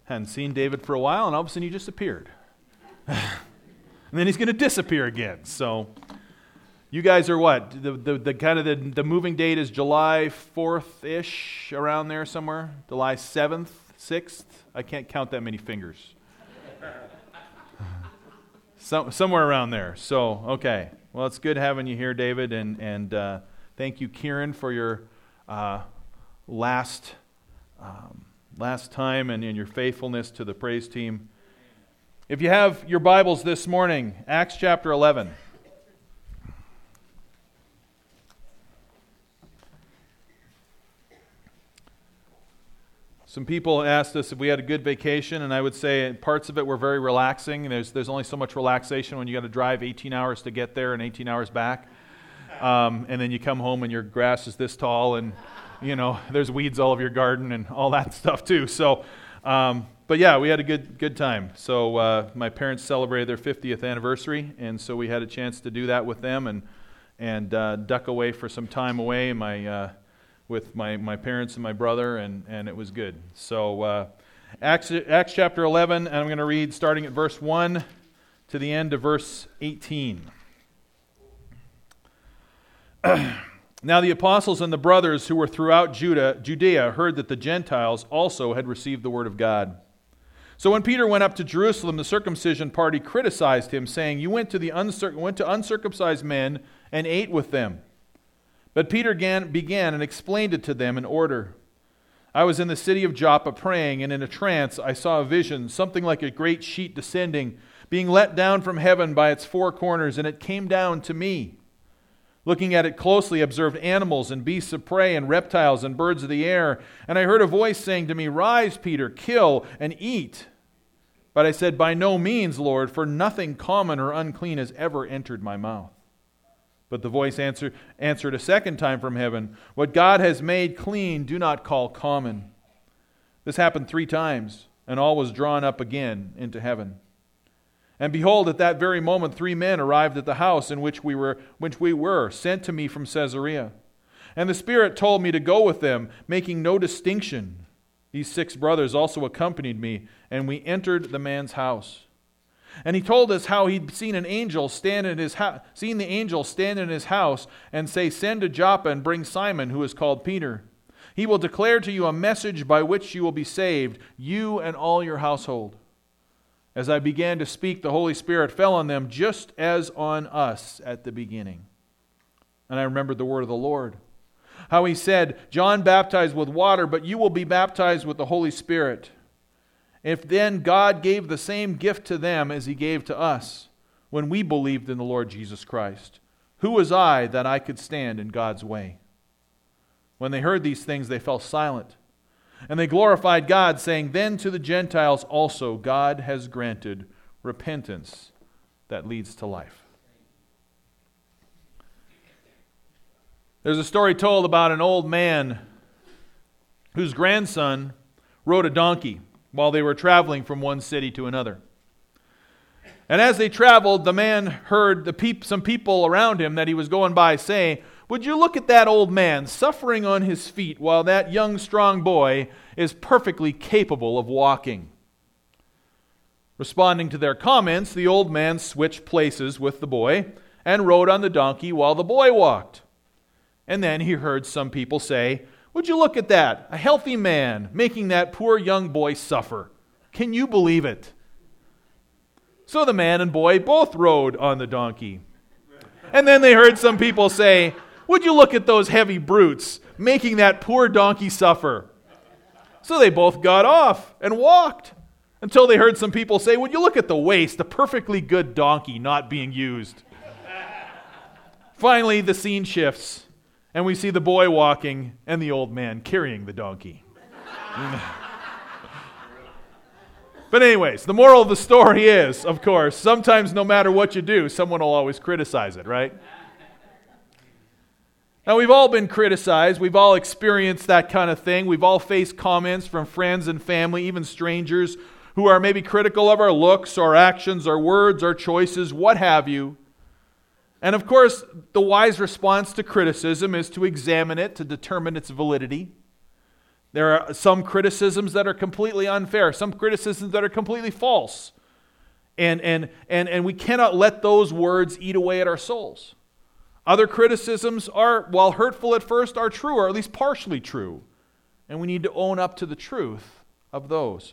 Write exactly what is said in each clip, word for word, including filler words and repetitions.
Hadn't seen David for a while, and all of a sudden he just appeared. And then he's going to disappear again. So you guys are what? The the, the kind of the, the moving date is July fourth-ish, around there somewhere? July seventh, sixth? I can't count that many fingers. So, somewhere around there. So, okay. Well, it's good having you here, David, and, and uh, thank you, Kieran, for your uh, last um, last time and, and your faithfulness to the praise team. If you have your Bibles this morning, Acts chapter eleven. Some people asked us if we had a good vacation, and I would say parts of it were very relaxing. There's there's only so much relaxation when you got to drive eighteen hours to get there and eighteen hours back. Um, and then you come home and your grass is this tall, and you know there's weeds all over your garden and all that stuff too. So, um, but yeah, we had a good good time. So uh, my parents celebrated their fiftieth anniversary, and so we had a chance to do that with them and and uh, duck away for some time away. My uh, with my, my parents and my brother, and, and it was good. So uh, Acts, Acts chapter eleven, and I'm going to read starting at verse one to the end of verse eighteen. Now the apostles and the brothers who were throughout Judah, Judea heard that the Gentiles also had received the word of God. So when Peter went up to Jerusalem, the circumcision party criticized him, saying, "You went to the uncir- went to uncircumcised men and ate with them." But Peter began, began and explained it to them in order. "I was in the city of Joppa praying, and in a trance I saw a vision, something like a great sheet descending, being let down from heaven by its four corners, and it came down to me. Looking at it closely, I observed animals and beasts of prey and reptiles and birds of the air. And I heard a voice saying to me, 'Rise, Peter, kill and eat.' But I said, 'By no means, Lord, for nothing common or unclean has ever entered my mouth.' But the voice answer, answered a second time from heaven, 'What God has made clean, do not call common.' This happened three times, and all was drawn up again into heaven. And behold, at that very moment, three men arrived at the house in which we were, which we were, sent to me from Caesarea. And the Spirit told me to go with them, making no distinction. These six brothers also accompanied me, and we entered the man's house. And he told us how he'd seen an angel stand in his house, seen the angel stand in his house and say, 'Send to Joppa and bring Simon, who is called Peter. He will declare to you a message by which you will be saved, you and all your household.' As I began to speak, the Holy Spirit fell on them just as on us at the beginning. And I remembered the word of the Lord, how he said, 'John baptized with water, but you will be baptized with the Holy Spirit.' If then God gave the same gift to them as he gave to us when we believed in the Lord Jesus Christ, who was I that I could stand in God's way?" When they heard these things, they fell silent. And they glorified God, saying, "Then to the Gentiles also God has granted repentance that leads to life." There's a story told about an old man whose grandson rode a donkey while they were traveling from one city to another. And as they traveled, the man heard the peop- some people around him that he was going by say, "Would you look at that old man suffering on his feet while that young strong boy is perfectly capable of walking?" Responding to their comments, the old man switched places with the boy and rode on the donkey while the boy walked. And then he heard some people say, "Would you look at that, a healthy man making that poor young boy suffer? Can you believe it?" So the man and boy both rode on the donkey. And then they heard some people say, "Would you look at those heavy brutes making that poor donkey suffer?" So they both got off and walked until they heard some people say, "Would you look at the waste, a perfectly good donkey not being used?" Finally, the scene shifts, and we see the boy walking and the old man carrying the donkey. But anyways, the moral of the story is, of course, sometimes no matter what you do, someone will always criticize it, right? Now, we've all been criticized. We've all experienced that kind of thing. We've all faced comments from friends and family, even strangers, who are maybe critical of our looks, our actions, our words, our choices, what have you. And of course, the wise response to criticism is to examine it, to determine its validity. There are some criticisms that are completely unfair, some criticisms that are completely false. And, and, and, and we cannot let those words eat away at our souls. Other criticisms are, while hurtful at first, are true, or at least partially true. And we need to own up to the truth of those.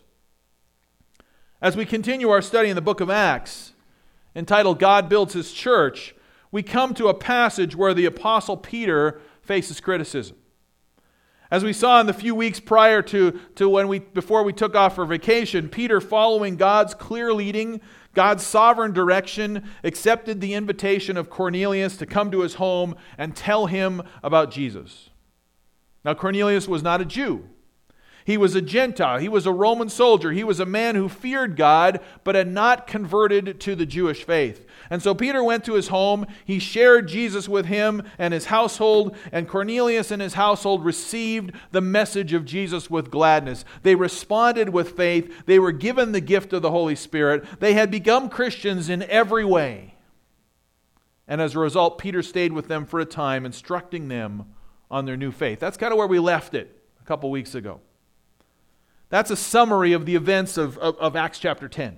As we continue our study in the book of Acts, entitled God Builds His Church, we come to a passage where the Apostle Peter faces criticism. As we saw in the few weeks prior to, to when we before we took off for vacation, Peter, following God's clear leading, God's sovereign direction, accepted the invitation of Cornelius to come to his home and tell him about Jesus. Now, Cornelius was not a Jew. He was a Gentile. He was a Roman soldier. He was a man who feared God, but had not converted to the Jewish faith. And so Peter went to his home. He shared Jesus with him and his household, and Cornelius and his household received the message of Jesus with gladness. They responded with faith. They were given the gift of the Holy Spirit. They had become Christians in every way. And as a result, Peter stayed with them for a time, instructing them on their new faith. That's kind of where we left it a couple weeks ago. That's a summary of the events of, of, of Acts chapter ten.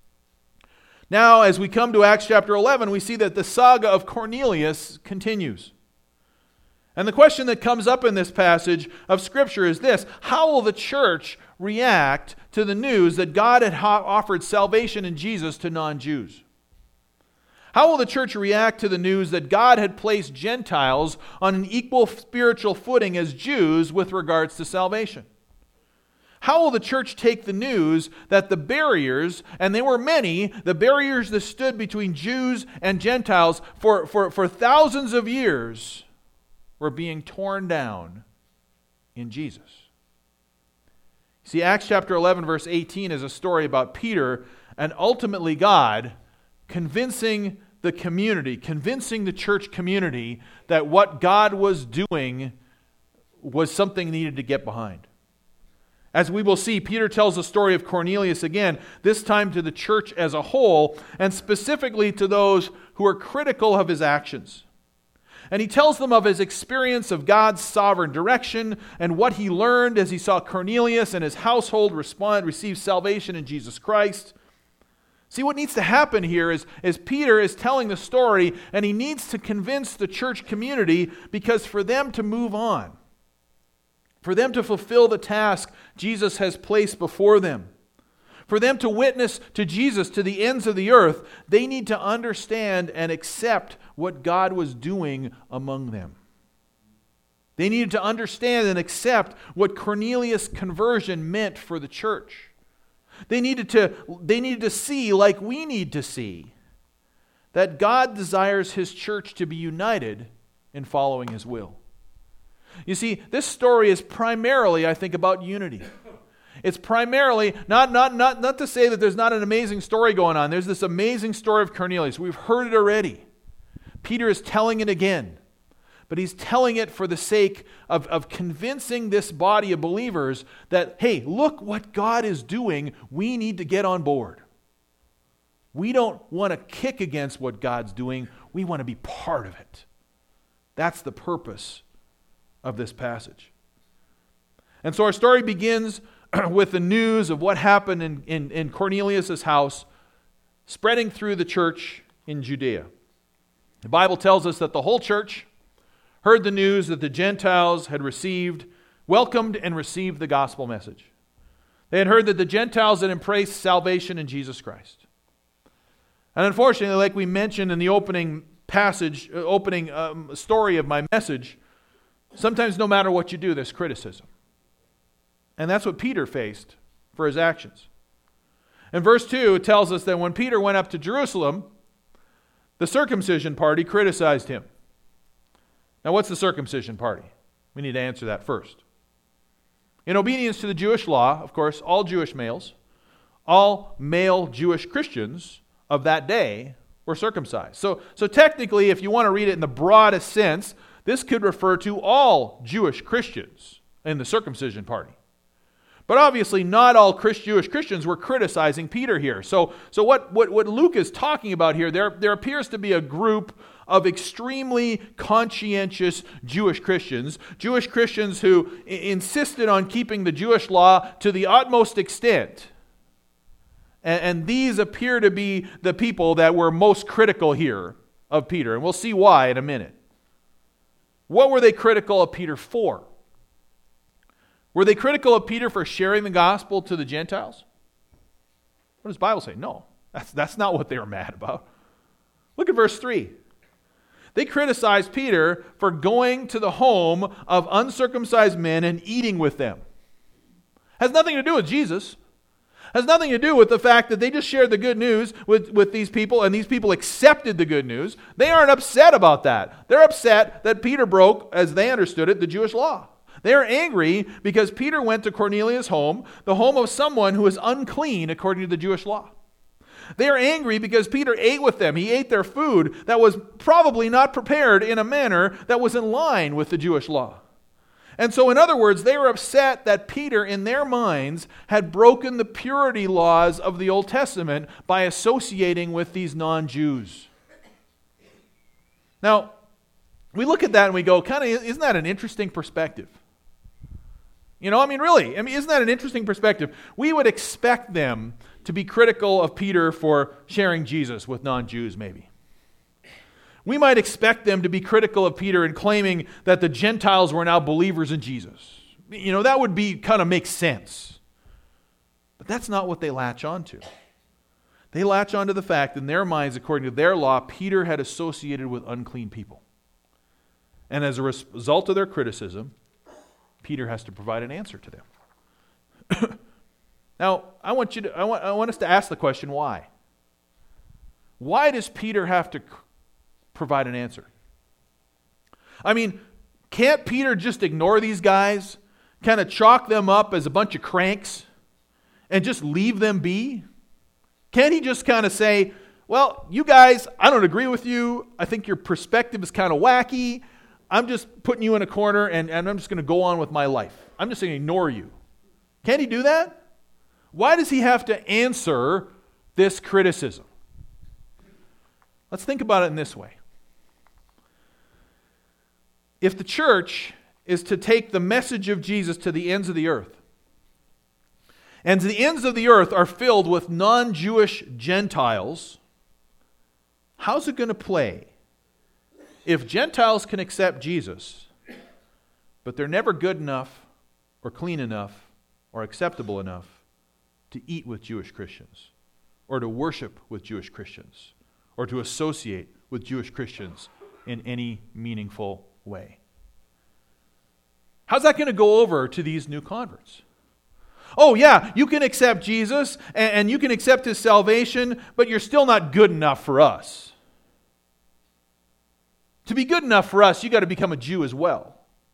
Now, as we come to Acts chapter eleven, we see that the saga of Cornelius continues. And the question that comes up in this passage of Scripture is this: how will the church react to the news that God had offered salvation in Jesus to non-Jews? How will the church react to the news that God had placed Gentiles on an equal spiritual footing as Jews with regards to salvation? How will the church take the news that the barriers, and they were many, the barriers that stood between Jews and Gentiles for, for, for thousands of years were being torn down in Jesus? See, Acts chapter eleven, verse eighteen is a story about Peter and ultimately God convincing the community, convincing the church community that what God was doing was something needed to get behind. As we will see, Peter tells the story of Cornelius again, this time to the church as a whole, and specifically to those who are critical of his actions. And he tells them of his experience of God's sovereign direction and what he learned as he saw Cornelius and his household respond, receive salvation in Jesus Christ. See, what needs to happen here is, is Peter is telling the story, and he needs to convince the church community, because for them to move on, for them to fulfill the task Jesus has placed before them, for them to witness to Jesus to the ends of the earth, they need to understand and accept what God was doing among them. They needed to understand and accept what Cornelius' conversion meant for the church. They needed to, they needed to see, like we need to see, that God desires His church to be united in following His will. You see, this story is primarily, I think, about unity. It's primarily, not, not, not, not to say that there's not an amazing story going on. There's this amazing story of Cornelius. We've heard it already. Peter is telling it again. But he's telling it for the sake of, of convincing this body of believers that, hey, look what God is doing. We need to get on board. We don't want to kick against what God's doing. We want to be part of it. That's the purpose of this passage. And so our story begins with the news of what happened in, in, in Cornelius' house, spreading through the church in Judea. The Bible tells us that the whole church heard the news that the Gentiles had received, welcomed and received the gospel message. They had heard that the Gentiles had embraced salvation in Jesus Christ. And unfortunately, like we mentioned in the opening passage, opening um, story of my message, sometimes no matter what you do, there's criticism. And that's what Peter faced for his actions. In verse two, it tells us that when Peter went up to Jerusalem, the circumcision party criticized him. Now, what's the circumcision party? We need to answer that first. In obedience to the Jewish law, of course, all Jewish males, all male Jewish Christians of that day were circumcised. So, so technically, if you want to read it in the broadest sense, this could refer to all Jewish Christians in the circumcision party. But obviously, not all Christ, Jewish Christians were criticizing Peter here. So, so what, what, what Luke is talking about here, there, there appears to be a group of extremely conscientious Jewish Christians, Jewish Christians who I- insisted on keeping the Jewish law to the utmost extent. And, and these appear to be the people that were most critical here of Peter, and we'll see why in a minute. What were they critical of Peter for? Were they critical of Peter for sharing the gospel to the Gentiles? What does the Bible say? No, that's, that's not what they were mad about. Look at verse three. They criticized Peter for going to the home of uncircumcised men and eating with them. Has nothing to do with Jesus. Has nothing to do with the fact that they just shared the good news with, with these people and these people accepted the good news. They aren't upset about that. They're upset that Peter broke, as they understood it, the Jewish law. They're angry because Peter went to Cornelius' home, the home of someone who is unclean according to the Jewish law. They are angry because Peter ate with them. He ate their food that was probably not prepared in a manner that was in line with the Jewish law. And so, in other words, they were upset that Peter, in their minds, had broken the purity laws of the Old Testament by associating with these non-Jews. Now, we look at that and we go, kind of, isn't that an interesting perspective? You know, I mean, really, I mean, isn't that an interesting perspective? We would expect them to be critical of Peter for sharing Jesus with non-Jews, maybe. We might expect them to be critical of Peter in claiming that the Gentiles were now believers in Jesus. You know, that would be kind of make sense. But that's not what they latch onto. They latch onto the fact in their minds, according to their law, Peter had associated with unclean people. And as a result of their criticism, Peter has to provide an answer to them. Now, I want you to I want I want us to ask the question, why? Why does Peter have to provide an answer? I mean, can't Peter just ignore these guys, kind of chalk them up as a bunch of cranks, and just leave them be? Can't he just kind of say, well, you guys, I don't agree with you. I think your perspective is kind of wacky. I'm just putting you in a corner, and, and I'm just going to go on with my life. I'm just going to ignore you. Can't he do that? Why does he have to answer this criticism? Let's think about it in this way. If the church is to take the message of Jesus to the ends of the earth, and the ends of the earth are filled with non-Jewish Gentiles, how's it going to play if Gentiles can accept Jesus, but they're never good enough or clean enough or acceptable enough to eat with Jewish Christians, or to worship with Jewish Christians, or to associate with Jewish Christians in any meaningful way? How's that going to go over to these new converts? Oh yeah, you can accept Jesus and, and you can accept His salvation, but you're still not good enough for us. To be good enough for us, you got to become a Jew as well.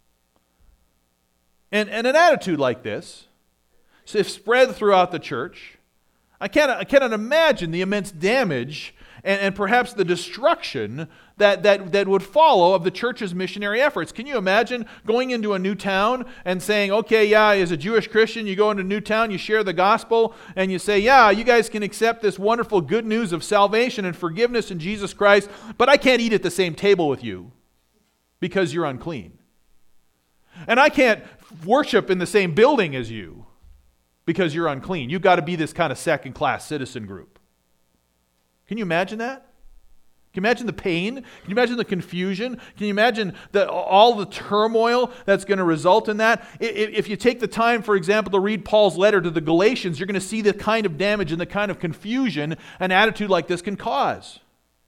And, and an attitude like this, so if spread throughout the church, I cannot, I cannot imagine the immense damage and, and perhaps the destruction that, that, that would follow of the church's missionary efforts. Can you imagine going into a new town and saying, okay, yeah, as a Jewish Christian, you go into a new town, you share the gospel, and you say, yeah, you guys can accept this wonderful good news of salvation and forgiveness in Jesus Christ, but I can't eat at the same table with you because you're unclean. And I can't worship in the same building as you because you're unclean. You've got to be this kind of second-class citizen group. Can you imagine that? Can you imagine the pain? Can you imagine the confusion? Can you imagine the, all the turmoil that's going to result in that? If you take the time, for example, to read Paul's letter to the Galatians, you're going to see the kind of damage and the kind of confusion an attitude like this can cause.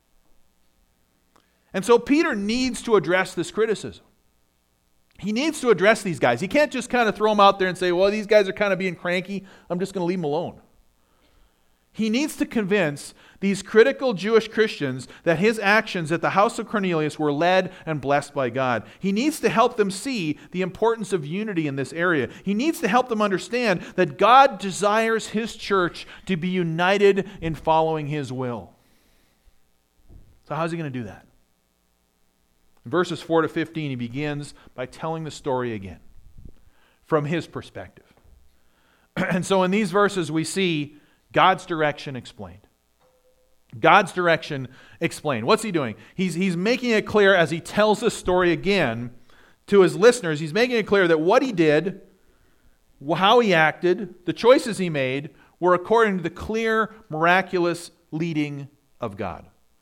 And so Peter needs to address this criticism. He needs to address these guys. He can't just kind of throw them out there and say, well, these guys are kind of being cranky. I'm just going to leave them alone. He needs to convince these critical Jewish Christians that his actions at the house of Cornelius were led and blessed by God. He needs to help them see the importance of unity in this area. He needs to help them understand that God desires His church to be united in following His will. So how's He going to do that? In verses four to fifteen, he begins by telling the story again from his perspective. And so in these verses we see God's direction explained. God's direction explained. What's he doing? He's, he's making it clear as he tells this story again to his listeners. He's making it clear that what he did, how he acted, the choices he made were according to the clear, miraculous leading of God.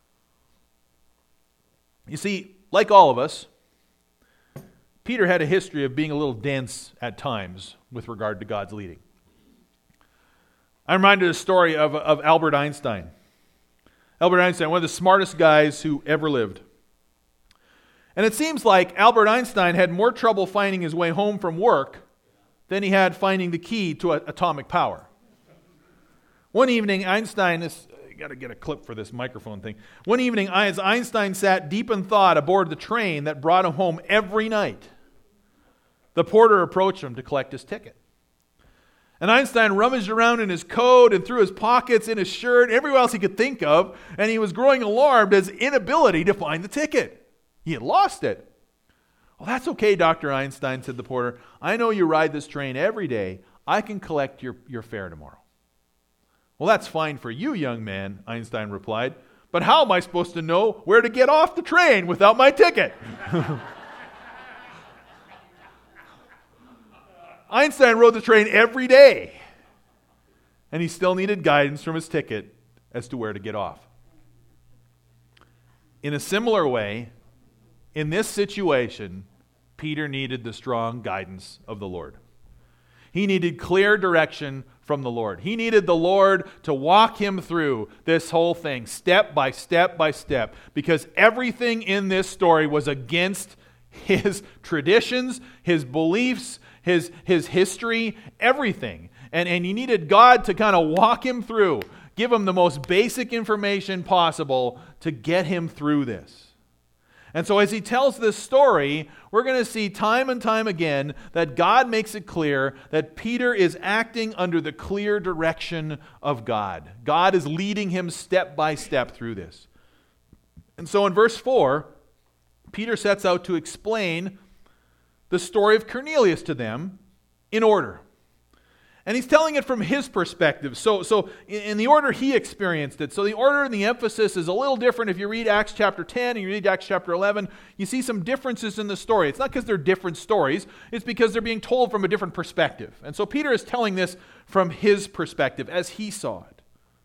You see, like all of us, Peter had a history of being a little dense at times with regard to God's leading. I'm reminded of the story of, of Albert Einstein. Albert Einstein, one of the smartest guys who ever lived. And it seems like Albert Einstein had more trouble finding his way home from work than he had finding the key to atomic power. One evening, Einstein, this, I got to get a clip for this microphone thing. One evening, as Einstein sat deep in thought aboard the train that brought him home every night, the porter approached him to collect his ticket. And Einstein rummaged around in his coat and through his pockets, in his shirt, everywhere else he could think of, and he was growing alarmed at his inability to find the ticket. He had lost it. Well, that's okay, Doctor Einstein, said the porter. I know you ride this train every day. I can collect your, your fare tomorrow. Well, that's fine for you, young man, Einstein replied. But how am I supposed to know where to get off the train without my ticket? Einstein rode the train every day, and he still needed guidance from his ticket as to where to get off. In a similar way, in this situation, Peter needed the strong guidance of the Lord. He needed clear direction from the Lord. He needed the Lord to walk him through this whole thing, step by step by step, because everything in this story was against his traditions, his beliefs, his, his history, everything. And, and he needed God to kind of walk him through, give him the most basic information possible to get him through this. And so as he tells this story, we're going to see time and time again that God makes it clear that Peter is acting under the clear direction of God. God is leading him step by step through this. And so in verse four, Peter sets out to explain the story of Cornelius to them in order. And he's telling it from his perspective. So, so in the order he experienced it. So the order and the emphasis is a little different. If you read Acts chapter ten and you read Acts chapter eleven, you see some differences in the story. It's not because they're different stories. It's because they're being told from a different perspective. And so Peter is telling this from his perspective as he saw it.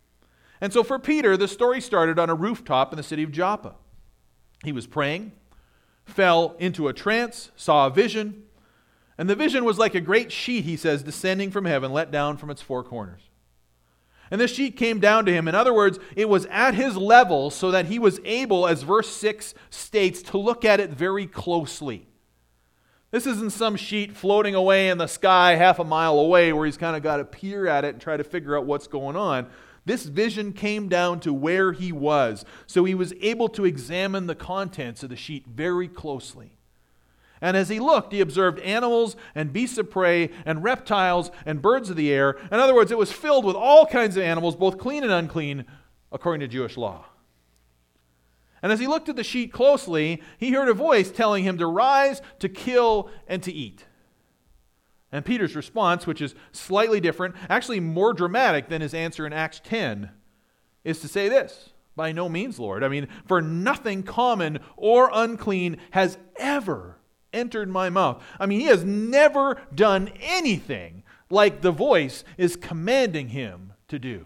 And so for Peter, the story started on a rooftop in the city of Joppa. He was praying, fell into a trance, saw a vision. And the vision was like a great sheet, he says, descending from heaven, let down from its four corners. And this sheet came down to him. In other words, it was at his level so that he was able, as verse six states, to look at it very closely. This isn't some sheet floating away in the sky half a mile away where he's kind of got to peer at it and try to figure out what's going on. This vision came down to where he was, so he was able to examine the contents of the sheet very closely. And as he looked, he observed animals and beasts of prey and reptiles and birds of the air. In other words, it was filled with all kinds of animals, both clean and unclean, according to Jewish law. And as he looked at the sheet closely, he heard a voice telling him to rise, to kill, and to eat. And Peter's response, which is slightly different, actually more dramatic than his answer in Acts ten, is to say this: by no means, Lord. I mean, for nothing common or unclean has ever entered my mouth. I mean, he has never done anything like the voice is commanding him to do.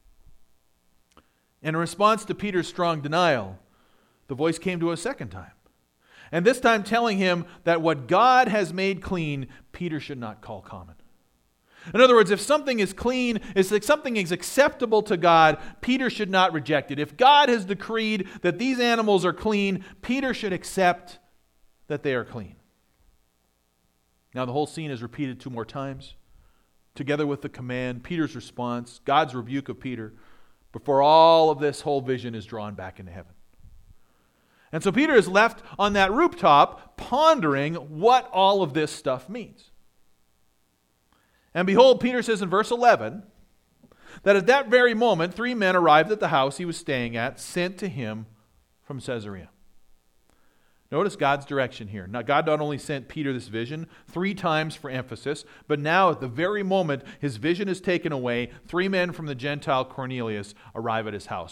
In response to Peter's strong denial, the voice came to a second time. And this time telling him that what God has made clean, Peter should not call common. In other words, if something is clean, if something is acceptable to God, Peter should not reject it. If God has decreed that these animals are clean, Peter should accept that they are clean. Now the whole scene is repeated two more times, together with the command, Peter's response, God's rebuke of Peter, before all of this whole vision is drawn back into heaven. And so Peter is left on that rooftop pondering what all of this stuff means. And behold, Peter says in verse eleven, that at that very moment, three men arrived at the house he was staying at, sent to him from Caesarea. Notice God's direction here. Now, God not only sent Peter this vision three times for emphasis, but now at the very moment his vision is taken away, three men from the Gentile Cornelius arrive at his house.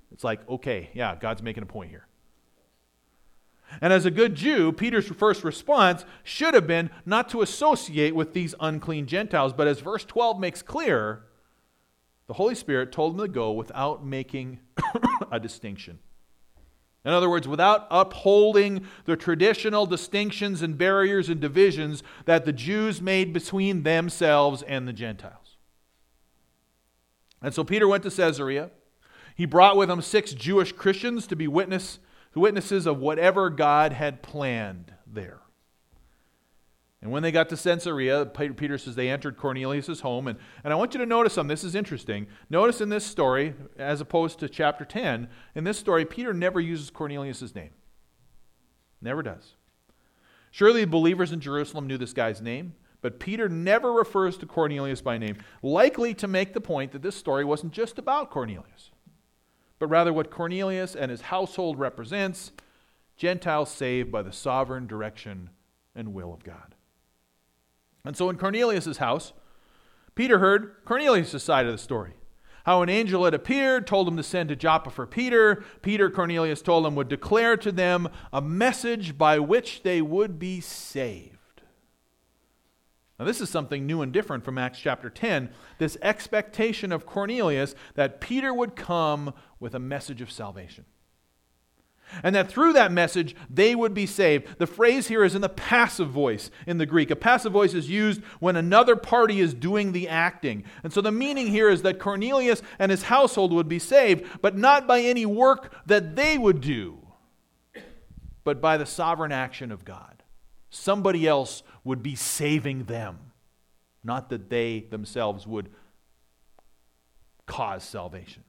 It's like, okay, yeah, God's making a point here. And as a good Jew, Peter's first response should have been not to associate with these unclean Gentiles, but as verse twelve makes clear, the Holy Spirit told him to go without making a distinction. In other words, without upholding the traditional distinctions and barriers and divisions that the Jews made between themselves and the Gentiles. And so Peter went to Caesarea. He brought with him six Jewish Christians to be witness, witnesses of whatever God had planned there. And when they got to Caesarea, Peter says they entered Cornelius' home. And, and I want you to notice something. This is interesting. Notice in this story, as opposed to chapter ten, in this story, Peter never uses Cornelius' name. Never does. Surely the believers in Jerusalem knew this guy's name, but Peter never refers to Cornelius by name, likely to make the point that this story wasn't just about Cornelius, but rather what Cornelius and his household represents, Gentiles saved by the sovereign direction and will of God. And so in Cornelius' house, Peter heard Cornelius' side of the story. How an angel had appeared, told him to send to Joppa for Peter. Peter, Cornelius told him, would declare to them a message by which they would be saved. Now this is something new and different from Acts chapter ten. This expectation of Cornelius that Peter would come with a message of salvation. And that through that message, they would be saved. The phrase here is in the passive voice in the Greek. A passive voice is used when another party is doing the acting. And so the meaning here is that Cornelius and his household would be saved, but not by any work that they would do, but by the sovereign action of God. Somebody else would be saving them, not that they themselves would cause salvation.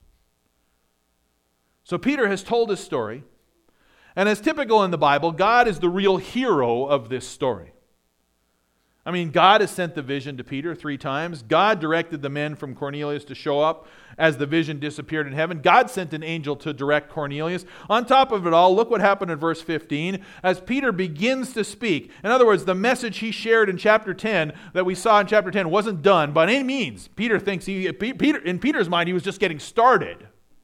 So Peter has told his story. And as typical in the Bible, God is the real hero of this story. I mean, God has sent the vision to Peter three times. God directed the men from Cornelius to show up as the vision disappeared in heaven. God sent an angel to direct Cornelius. On top of it all, look what happened in verse fifteen as Peter begins to speak. In other words, the message he shared in chapter ten that we saw in chapter ten wasn't done by any means. Peter thinks he, Peter, in Peter's mind, he was just getting started.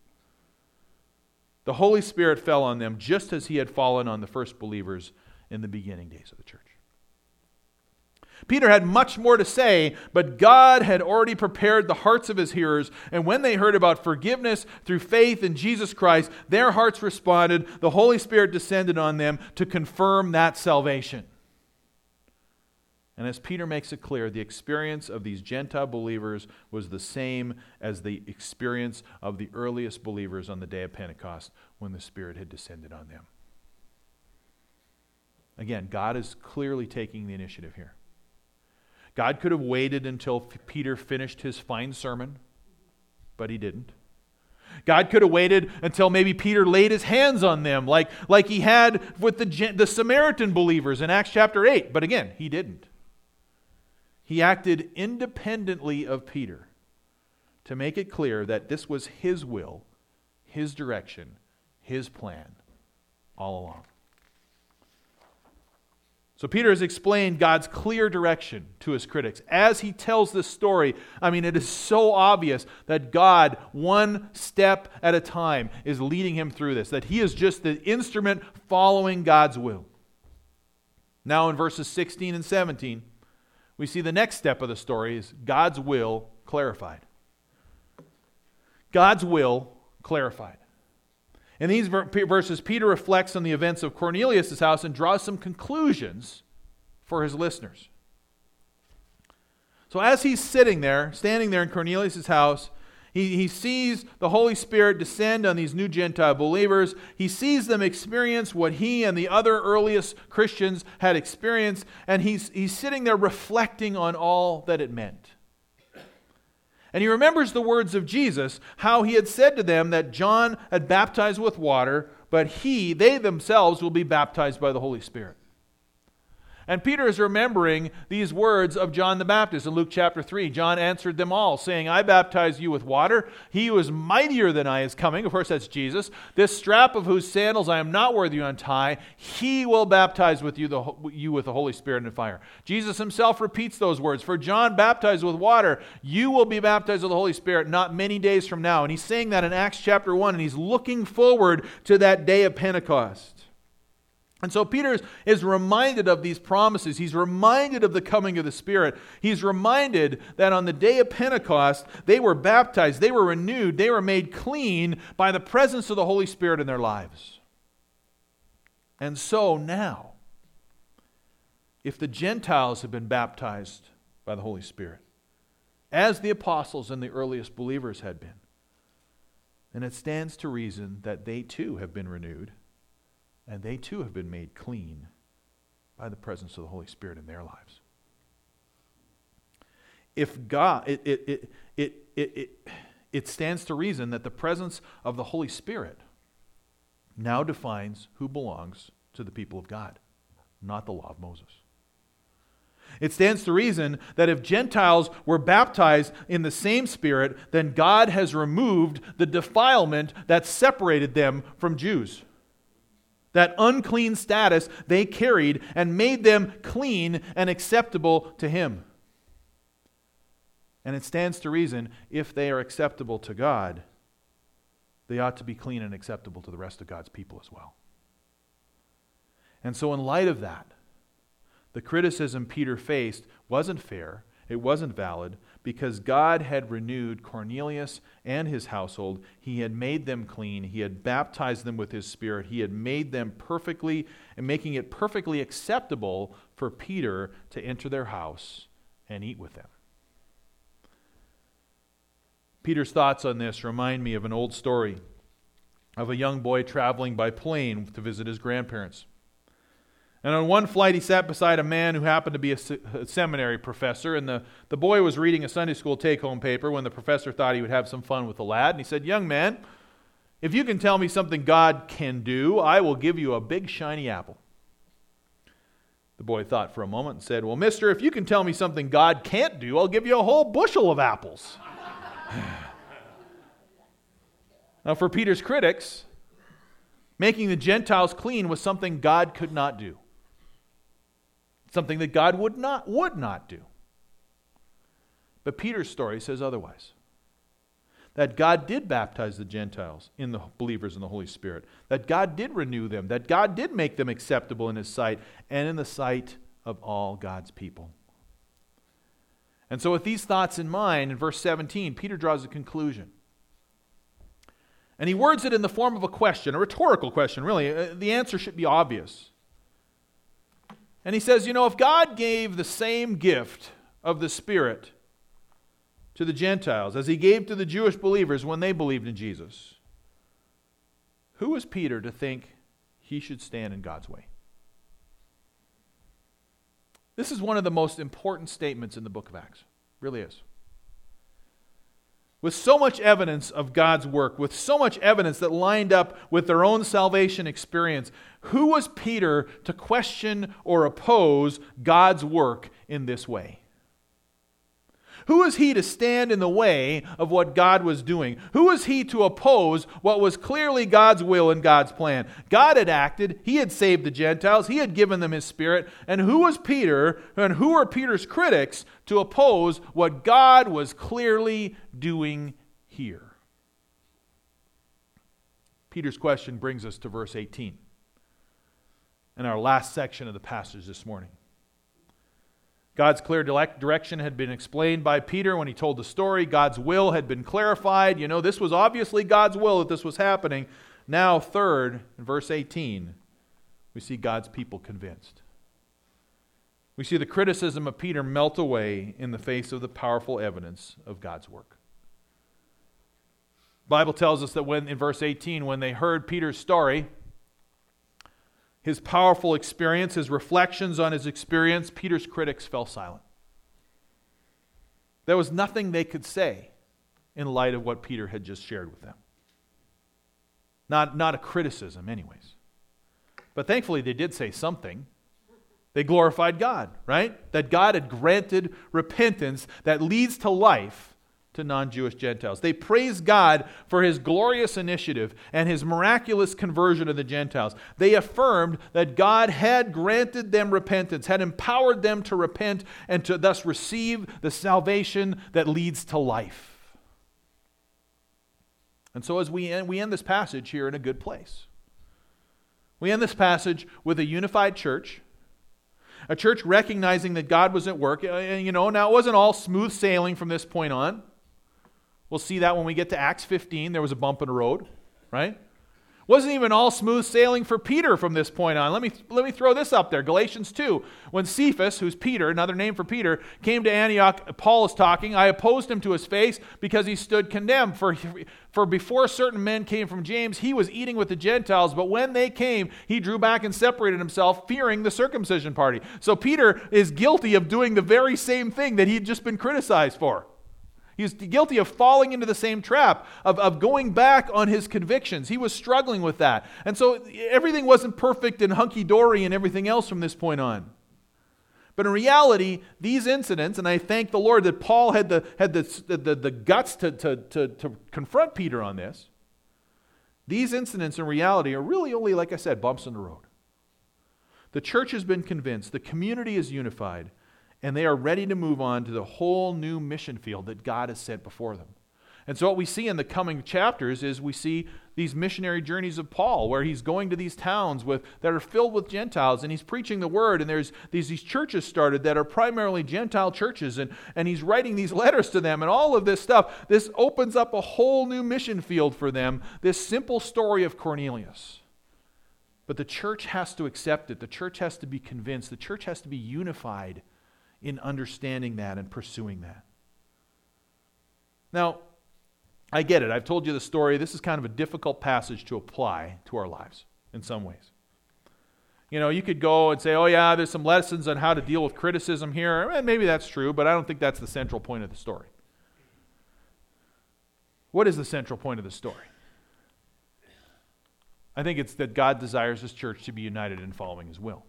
The Holy Spirit fell on them just as he had fallen on the first believers in the beginning days of the church. Peter had much more to say, but God had already prepared the hearts of his hearers, and when they heard about forgiveness through faith in Jesus Christ, their hearts responded. The Holy Spirit descended on them to confirm that salvation. And as Peter makes it clear, the experience of these Gentile believers was the same as the experience of the earliest believers on the day of Pentecost when the Spirit had descended on them. Again, God is clearly taking the initiative here. God could have waited until Peter finished his fine sermon, but he didn't. God could have waited until maybe Peter laid his hands on them like, like he had with the, the Samaritan believers in Acts chapter eight, but again, he didn't. He acted independently of Peter to make it clear that this was his will, his direction, his plan all along. So Peter has explained God's clear direction to his critics. As he tells this story, I mean, it is so obvious that God, one step at a time, is leading him through this, that he is just the instrument following God's will. Now in verses sixteen and seventeen, we see the next step of the story is God's will clarified. God's will clarified. In these verses, Peter reflects on the events of Cornelius' house and draws some conclusions for his listeners. So as he's sitting there, standing there in Cornelius' house, he, he sees the Holy Spirit descend on these new Gentile believers. He sees them experience what he and the other earliest Christians had experienced, and he's, he's sitting there reflecting on all that it meant. And he remembers the words of Jesus, how he had said to them that John had baptized with water, but he, they themselves will be baptized by the Holy Spirit. And Peter is remembering these words of John the Baptist in Luke chapter three. John answered them all, saying, I baptize you with water. He who is mightier than I is coming. Of course, that's Jesus. This strap of whose sandals I am not worthy to untie. He will baptize with you, the, you with the Holy Spirit and fire. Jesus himself repeats those words. For John baptized with water, you will be baptized with the Holy Spirit not many days from now. And he's saying that in Acts chapter one, and he's looking forward to that day of Pentecost. And so Peter is reminded of these promises. He's reminded of the coming of the Spirit. He's reminded that on the day of Pentecost, they were baptized, they were renewed, they were made clean by the presence of the Holy Spirit in their lives. And so now, if the Gentiles have been baptized by the Holy Spirit, as the apostles and the earliest believers had been, then it stands to reason that they too have been renewed. And they too have been made clean by the presence of the Holy Spirit in their lives. If God, it, it, it, it, it, it, it stands to reason that the presence of the Holy Spirit now defines who belongs to the people of God, not the law of Moses. It stands to reason that if Gentiles were baptized in the same Spirit, then God has removed the defilement that separated them from Jews. That unclean status they carried and made them clean and acceptable to Him. And it stands to reason, if they are acceptable to God, they ought to be clean and acceptable to the rest of God's people as well. And so in light of that, the criticism Peter faced wasn't fair, it wasn't valid, because God had renewed Cornelius and his household. He had made them clean. He had baptized them with His Spirit. He had made them perfectly, and making it perfectly acceptable for Peter to enter their house and eat with them. Peter's thoughts on this remind me of an old story of a young boy traveling by plane to visit his grandparents. And on one flight, he sat beside a man who happened to be a, se- a seminary professor, and the, the boy was reading a Sunday school take-home paper when the professor thought he would have some fun with the lad. And he said, "Young man, if you can tell me something God can do, I will give you a big shiny apple." The boy thought for a moment and said, "Well, mister, if you can tell me something God can't do, I'll give you a whole bushel of apples." Now, for Peter's critics, making the Gentiles clean was something God could not do. Something that God would not, would not do. But Peter's story says otherwise. That God did baptize the Gentiles in the believers in the Holy Spirit. That God did renew them. That God did make them acceptable in His sight and in the sight of all God's people. And so with these thoughts in mind, in verse seventeen, Peter draws a conclusion. And he words it in the form of a question, a rhetorical question, really. The answer should be obvious. And he says, you know, if God gave the same gift of the Spirit to the Gentiles as He gave to the Jewish believers when they believed in Jesus, who is Peter to think he should stand in God's way? This is one of the most important statements in the book of Acts. It really is. With so much evidence of God's work, with so much evidence that lined up with their own salvation experience, who was Peter to question or oppose God's work in this way? Who was he to stand in the way of what God was doing? Who was he to oppose what was clearly God's will and God's plan? God had acted. He had saved the Gentiles. He had given them His Spirit. And who was Peter, and who are Peter's critics, to oppose what God was clearly doing here? Peter's question brings us to verse eighteen, in our last section of the passage this morning. God's clear direction had been explained by Peter when he told the story. God's will had been clarified. You know, this was obviously God's will that this was happening. Now, third, in verse eighteen, we see God's people convinced. We see the criticism of Peter melt away in the face of the powerful evidence of God's work. The Bible tells us that when, in verse eighteen, when they heard Peter's story, his powerful experience, his reflections on his experience, Peter's critics fell silent. There was nothing they could say in light of what Peter had just shared with them. Not, not a criticism anyways. But thankfully they did say something. They glorified God, right? That God had granted repentance that leads to life to non-Jewish Gentiles. They praised God for his glorious initiative and his miraculous conversion of the Gentiles. They affirmed that God had granted them repentance, had empowered them to repent and to thus receive the salvation that leads to life. And so as we end, we end this passage here in a good place. We end this passage with a unified church, a church recognizing that God was at work. And, you know, now it wasn't all smooth sailing from this point on. We'll see that when we get to Acts fifteen. There was a bump in the road, right? Wasn't even all smooth sailing for Peter from this point on. Let me, let me throw this up there. Galatians two. When Cephas, who's Peter, another name for Peter, came to Antioch, Paul is talking. I opposed him to his face because he stood condemned. For, for before certain men came from James, he was eating with the Gentiles. But when they came, he drew back and separated himself, fearing the circumcision party. So Peter is guilty of doing the very same thing that he'd just been criticized for. He was guilty of falling into the same trap, of, of going back on his convictions. He was struggling with that. And so everything wasn't perfect and hunky-dory and everything else from this point on. But in reality, these incidents, and I thank the Lord that Paul had the, had the, the, the guts to, to, to, to confront Peter on this, these incidents in reality are really only, like I said, bumps in the road. The church has been convinced, the community is unified, and they are ready to move on to the whole new mission field that God has set before them. And so what we see in the coming chapters is we see these missionary journeys of Paul, where he's going to these towns with that are filled with Gentiles, and he's preaching the word, and there's these, these churches started that are primarily Gentile churches, and, and he's writing these letters to them, and all of this stuff. This opens up a whole new mission field for them, this simple story of Cornelius. But the church has to accept it. The church has to be convinced. The church has to be unified in understanding that and pursuing that. Now, I get it. I've told you the story. This is kind of a difficult passage to apply to our lives in some ways. You know, you could go and say, oh yeah, there's some lessons on how to deal with criticism here. And maybe that's true, but I don't think that's the central point of the story. What is the central point of the story? I think it's that God desires His church to be united in following His will.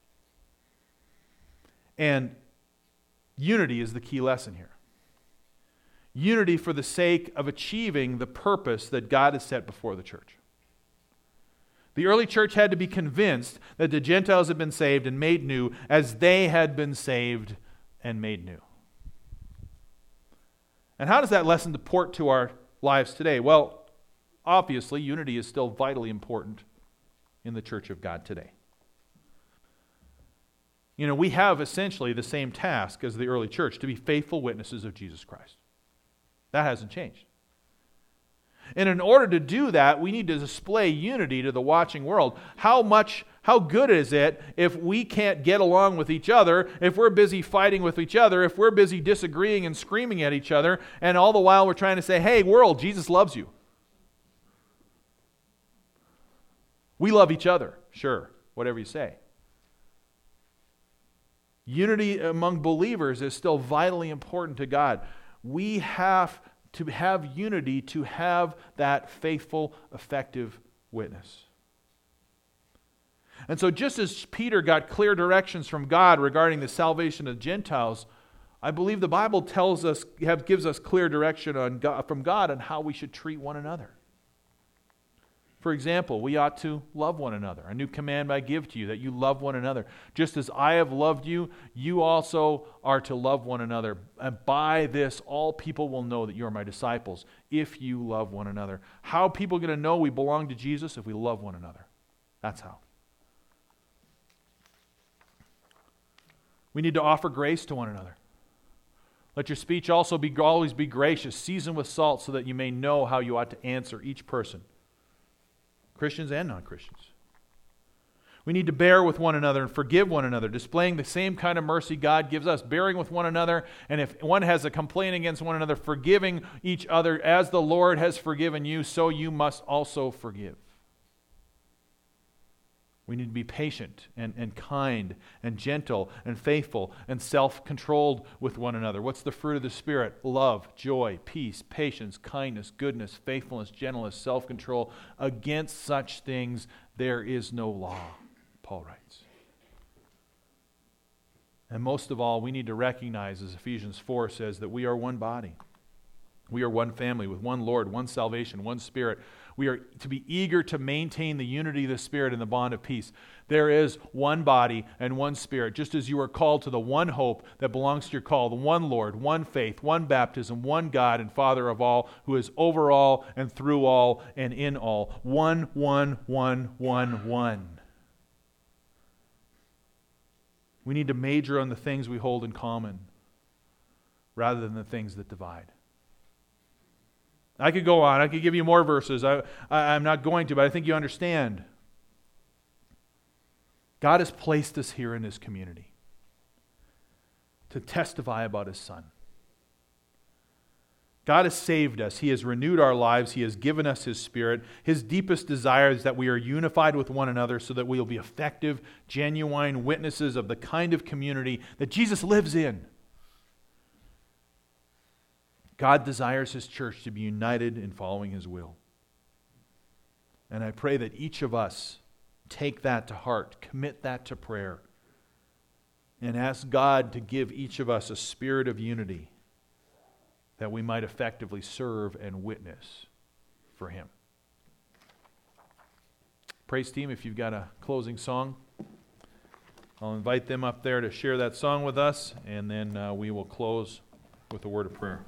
And unity is the key lesson here. Unity for the sake of achieving the purpose that God has set before the church. The early church had to be convinced that the Gentiles had been saved and made new as they had been saved and made new. And how does that lesson deport to our lives today? Well, obviously, unity is still vitally important in the church of God today. You know, we have essentially the same task as the early church, to be faithful witnesses of Jesus Christ. That hasn't changed. And in order to do that, we need to display unity to the watching world. How much, how good is it if we can't get along with each other, if we're busy fighting with each other, if we're busy disagreeing and screaming at each other, and all the while we're trying to say, hey, world, Jesus loves you. We love each other, sure, whatever you say. Unity among believers is still vitally important to God. We have to have unity to have that faithful, effective witness. And so just as Peter got clear directions from God regarding the salvation of Gentiles, I believe the Bible tells us, have, gives us clear direction on God, from God on how we should treat one another. For example, we ought to love one another. A new command I give to you, that you love one another. Just as I have loved you, you also are to love one another. And by this, all people will know that you are my disciples, if you love one another. How are people going to know we belong to Jesus? If we love one another. That's how. We need to offer grace to one another. Let your speech also be always be gracious, seasoned with salt, so that you may know how you ought to answer each person. Christians and non-Christians. We need to bear with one another and forgive one another, displaying the same kind of mercy God gives us, bearing with one another, and if one has a complaint against one another, forgiving each other as the Lord has forgiven you, so you must also forgive. We need to be patient and, and kind and gentle and faithful and self-controlled with one another. What's the fruit of the Spirit? Love, joy, peace, patience, kindness, goodness, faithfulness, gentleness, self-control. Against such things there is no law, Paul writes. And most of all, we need to recognize, as Ephesians four says, that we are one body. We are one family with one Lord, one salvation, one Spirit. We are to be eager to maintain the unity of the Spirit and the bond of peace. There is one body and one Spirit, just as you are called to the one hope that belongs to your call, the one Lord, one faith, one baptism, one God and Father of all, who is over all and through all and in all. One, one, one, one, one. We need to major on the things we hold in common rather than the things that divide. I could go on. I could give you more verses. I, I, I'm not going to, but I think you understand. God has placed us here in His community to testify about His Son. God has saved us. He has renewed our lives. He has given us His Spirit. His deepest desire is that we are unified with one another so that we will be effective, genuine witnesses of the kind of community that Jesus lives in. God desires His church to be united in following His will. And I pray that each of us take that to heart, commit that to prayer, and ask God to give each of us a spirit of unity that we might effectively serve and witness for Him. Praise team, if you've got a closing song, I'll invite them up there to share that song with us, and then uh, we will close with a word of prayer.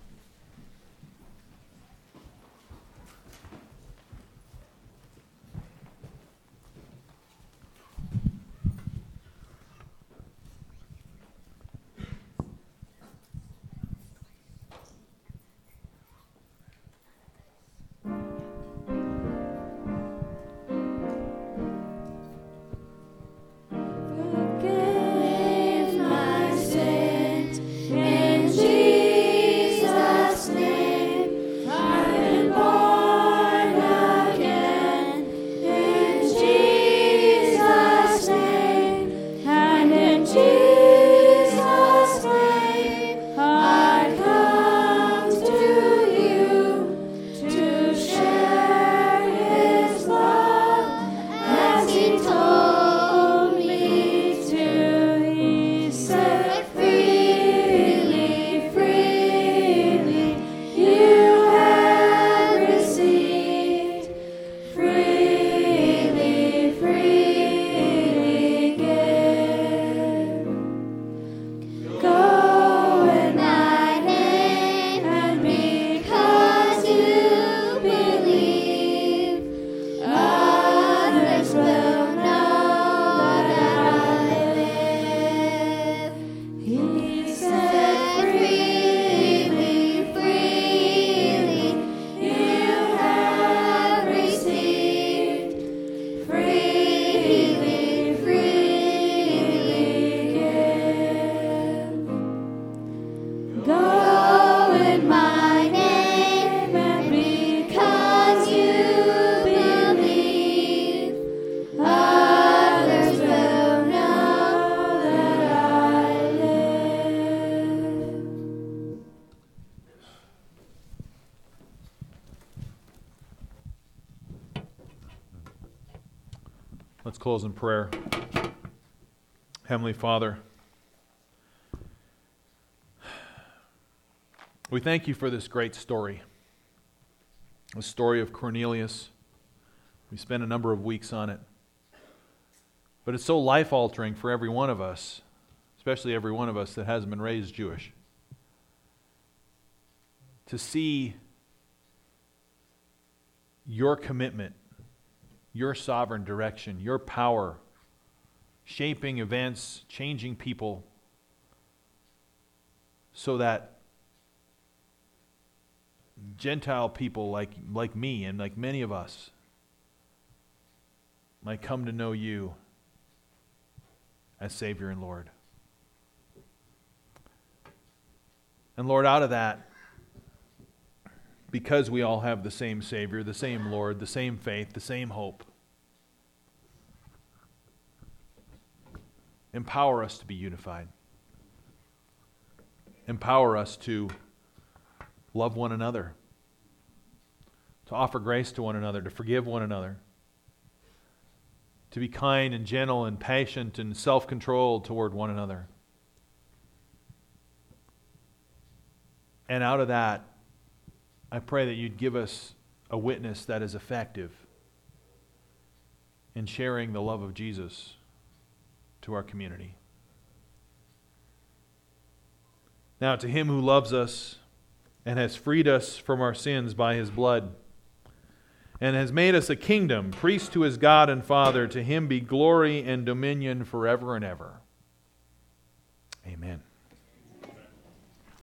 Let's close in prayer. Heavenly Father, we thank You for this great story, the story of Cornelius. We spent a number of weeks on it. But it's so life-altering for every one of us, especially every one of us that hasn't been raised Jewish, to see Your commitment, Your sovereign direction, Your power, shaping events, changing people, so that Gentile people like, like me and like many of us might come to know You as Savior and Lord. And Lord, out of that, because we all have the same Savior, the same Lord, the same faith, the same hope, empower us to be unified. Empower us to love one another, to offer grace to one another, to forgive one another, to be kind and gentle and patient and self-controlled toward one another, And out of that, I pray that you'd give us a witness that is effective in sharing the love of Jesus to our community. Now, to him who loves us and has freed us from our sins by his blood, and has made us a kingdom, priest to his God and Father, to him be glory and dominion forever and ever.